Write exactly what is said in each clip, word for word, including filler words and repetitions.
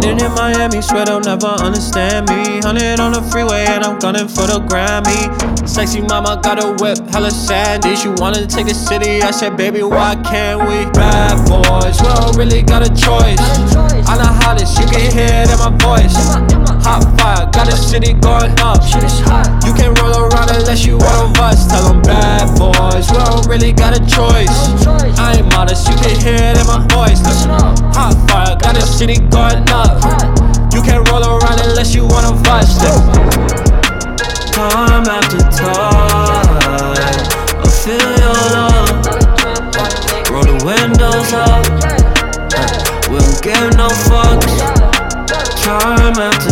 Landing in Miami, swear they'll never understand me. Hundred on the freeway and I'm gunning for the Grammy. Sexy mama got a whip, hella sandy. She wanted to take the city, I said baby why can't we? Bad boys, we don't really got a choice. I'm the hottest, you can hear it in my voice. Hot fire, got the city going up. You can't roll around unless you one of us. Tell them bad boys, we don't really got a choice. I ain't modest, you can hear it in my voice. Hot fire, got the city going up. You can't roll around unless you one of us. Time after time, I feel your love. Roll the windows up, we don't give no fucks. Time after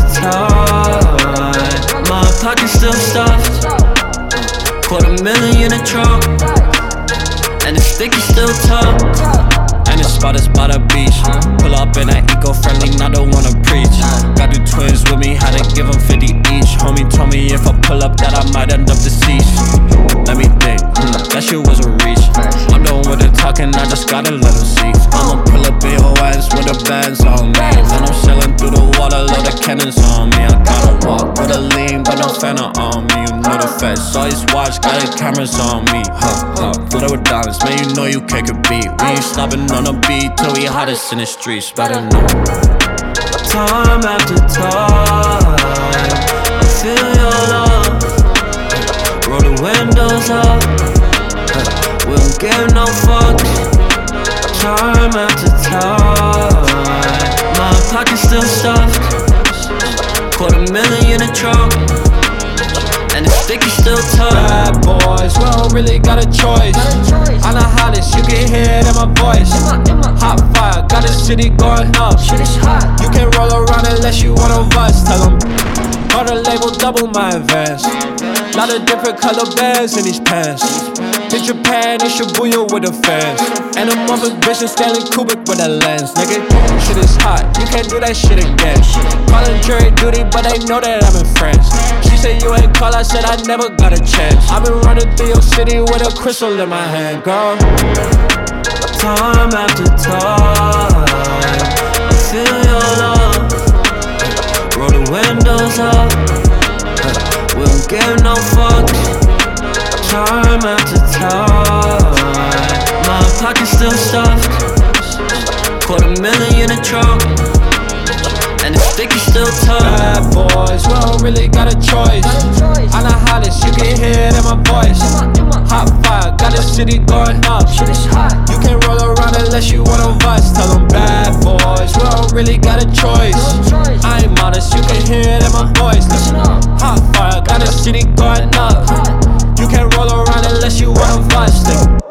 time, my pocket's still stuffed. Quarter million in the trunk, and the stick is still tough. And the spot is by the beach. Pull up in that eco-friendly, not the one to preach. Got two twins with me, had to give them fifty each. Homie told me if I pull up that I might end up deceased. Let me think, mm, that shit was a reach. I'm done with the talking, I just gotta let them see. I'ma pull up in your ass with the bands on me. Then I'm sailing through the water, load the cannons on me. I gotta walk with a lean, but no phantom on me. You know the feds, always watch, got the cameras on me. Huh, huh, put up with diamonds, man, you know you can't compete. We ain't stopping on the beat till we hottest in the streets, better know. Time after time, I feel your love. Roll the windows up, we don't give no fucks. Time after time, my pocket's still stuffed. Quarter million in the trunk, and the stick is still tough. Bad boys, we don't really got a choice. I'm the hottest, you can hear it in my voice. Hot fire, got the city going up. You can't roll around unless you one of us. Tell them, call the label, double my advance. Lot of different color bands in these pants. Hit Japan and Shibuya with the fans. And a mother's bitch is Stanley Kubrick with a lens. Nigga, shit is hot, you can't do that shit again. Callin' jury duty, but they know that I'm in France. She said you ain't call, I said I never got a chance. I've been running through your city with a crystal in my hand, girl. Time after time, I feel your love. Roll the windows up, we don't give no fucks. Time after time, my pocket's still stuffed. Quarter million in the trunk, and the stick is still tough. Bad boys, we don't really got a choice. I'm the hottest, you can hear it in my voice. Hot fire, got the city going up. You can't roll around unless you one of us. Tell them bad boys, we don't really got a choice. I ain't modest, you can hear it in my voice. Hot fire, got the city going up. You can't roll around unless you one of us.